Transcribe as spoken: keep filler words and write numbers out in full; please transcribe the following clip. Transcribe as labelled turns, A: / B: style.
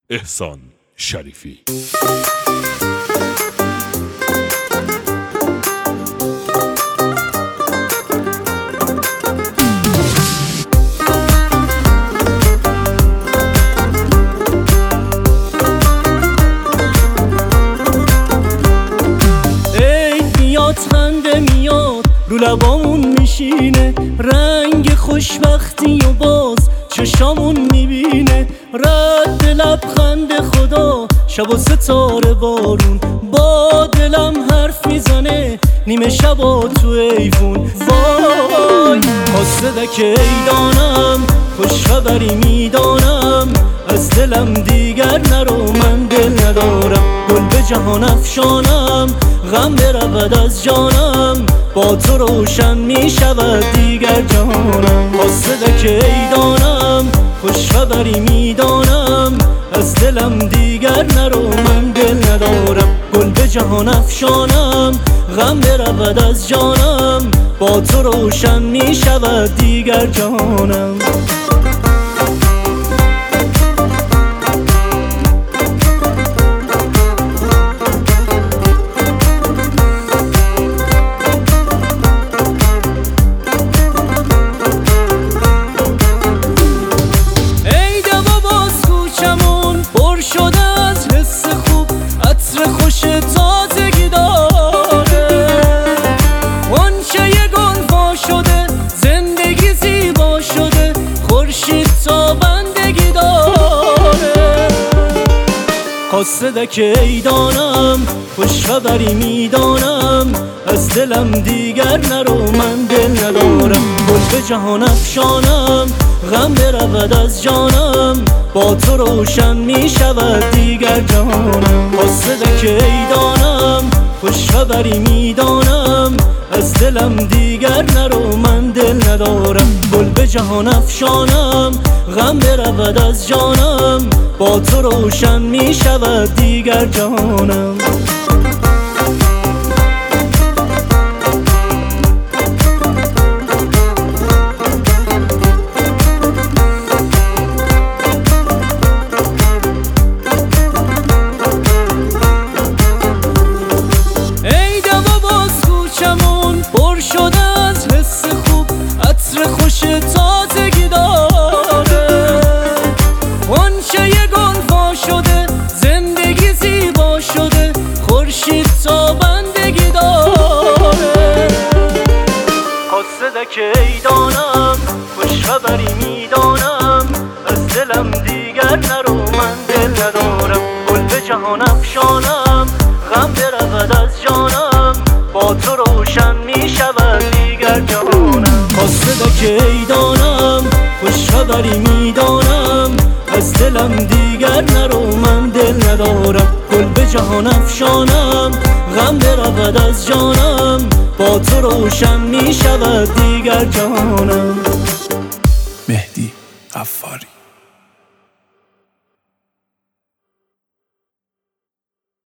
A: احسان شریفی.
B: خنده میاد رو لبامون میشینه، رنگ خوشبختی و باز چشامون میبینه، رد لبخند خدا شب و ستاره بارون، با دلم حرف میزنه نیمه شبا تو ایوون. وای قاصده که ایدانم خوش خبری میدانم، از دلم دیگر نرو من دل ندارم، گل به جهان افشانم غم برود از جانم، با تو روشن می شود دیگر جانم. قاصده که ایدانم خوش خبری میدانم، از دلم دیگر نرو من دل ندارم، گل به جهان افشانم غم برود از جانم، با تو روشن می شود دیگر جانم. قاصده که ایدانم خوش خبری میدانم، از دلم دیگر نرو من دل ندارم، گل به جهان افشانم غم برود از جانم، با تو روشن می شود دیگر جانم. قاصده که ایدانم خوش خبری میدانم، از دلم دیگر نرو من دل ندارم، گل به جهان افشانم غم برود از جانم، با تو روشن می شود دیگر جانم. ای دوا باز کوچمون پر شده از حس خوب، عطر خوش تازگی داره، غنچه گل وا شده زندگی زیبا شده، خورشید تابندگی داره. قاصده که ایدانم خوش خبری میدانم، از دلم دیگر نرو من دل ندارم، گل به جهان افشانم غم برود از جانم، با تو روشن می شود دیگر جانم. قاصده که ایدانم خوش خبری میدانم، از دلم دیگر نرو من دل ندارم، گل به جهان افشانم غم برود از جانم، با تو روشن می شود دیگر جانم.
C: مهدی غفاری.